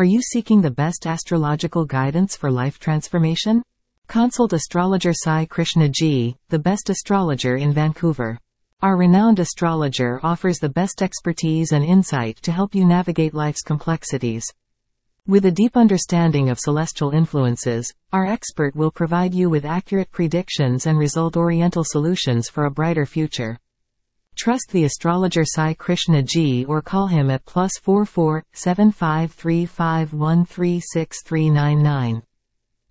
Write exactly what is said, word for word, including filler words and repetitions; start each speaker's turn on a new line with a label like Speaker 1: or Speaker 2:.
Speaker 1: Are you seeking the best astrological guidance for life transformation? Consult astrologer Sai Krishna Ji, the best astrologer in Vancouver. Our renowned astrologer offers the best expertise and insight to help you navigate life's complexities. With a deep understanding of celestial influences, our expert will provide you with accurate predictions and result-oriental solutions for a brighter future. Trust the astrologer Sai Krishna Ji or call him at plus four four, seven five three five one three six three nine nine.